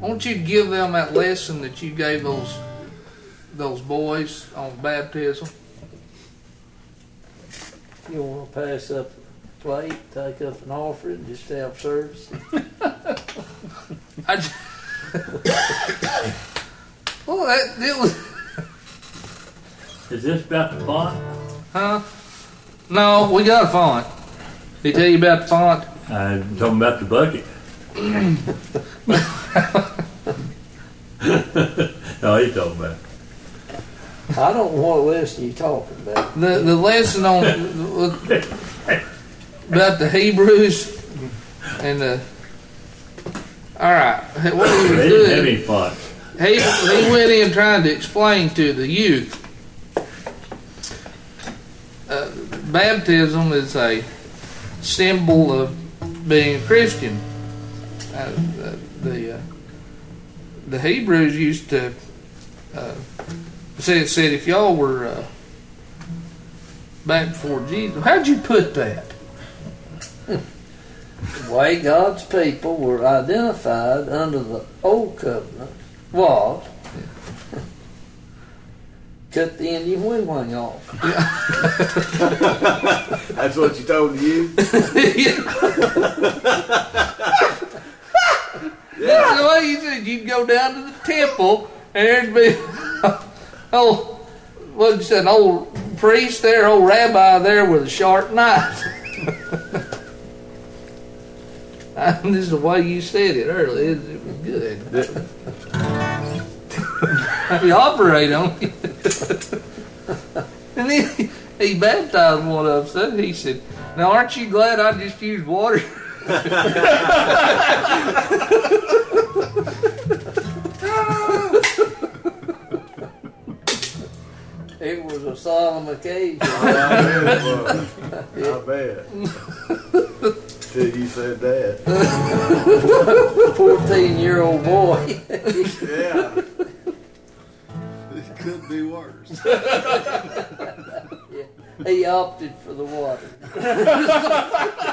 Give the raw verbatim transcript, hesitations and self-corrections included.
Won't you give them that lesson that you gave those those boys on baptism? You want to pass up a plate, take up an offering, just have service? I just, well, that, it was. Is this about the font? Huh? No, we got a font. Did he tell you about the font? I'm talking about the bucket. No, he's talking about. I don't know what lesson you're talking about. The the lesson on about the Hebrews and the. All right, what he was They didn't have doing? any fonts. He he went in trying to explain to the youth. Uh, baptism is a symbol of being a Christian. Uh, the the, uh, the Hebrews used to uh, say said if y'all were uh, back before Jesus, how'd you put that? The way God's people were identified under the old covenant was cut the Indian wing off. That's what you told you? That's the way you said. You'd go down to the temple and there'd be oh, what you said, an old priest there, old rabbi there with a sharp knife. This is the way you said it earlier. It, it was good. You operate on it. And then he, he baptized one of them. He said, "Now, aren't you glad I just used water?" It was a solemn occasion. I bet it was. I bet. Till you said that. fourteen-year-old boy. Yeah. It could be worse. Yeah, he opted for the water.